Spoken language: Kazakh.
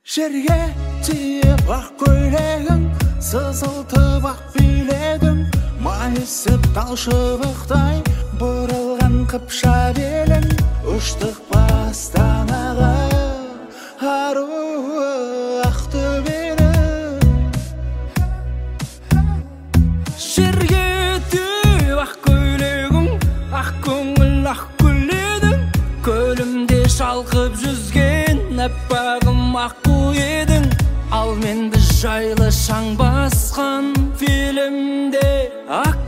Жерге тиіп ақ көйлегің, сызылтып ақ билегің, майысып талшыбықтай бұрылған қыпша белің, ұштық бастан-ағы аруы Ақтөбенің. Жерге тиіп ақ көйлегің, ақ көңіл ақ гүледің, көлімде шалқып жүзген аппағым аққу едің. Ал менді жайлы шаң басқан фильмде ақ